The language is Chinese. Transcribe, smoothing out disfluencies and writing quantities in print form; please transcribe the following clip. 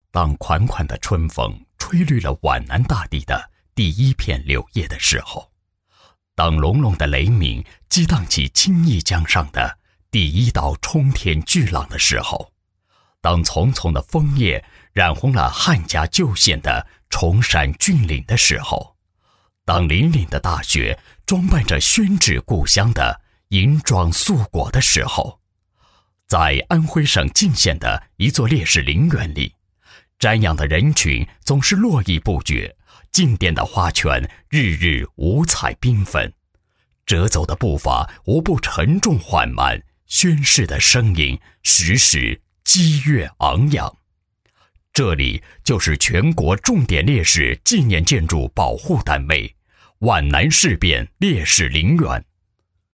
当款款的春风吹绿了皖南大地的第一片柳叶的时候，当隆隆的雷鸣激荡起青弋江上的第一道冲天巨浪的时候，当丛丛的枫叶染红了汉家旧县的崇山峻岭的时候，当凛凛的大雪装扮着宣旨故乡的银装素裹的时候，在安徽省泾县的一座烈士陵园里，瞻仰的人群总是络绎不绝，进殿的花圈日日五彩缤纷，折走的步伐无不沉重缓慢，宣誓的声音时时激越昂扬。这里就是全国重点烈士纪念建筑保护单位皖南事变烈士陵园。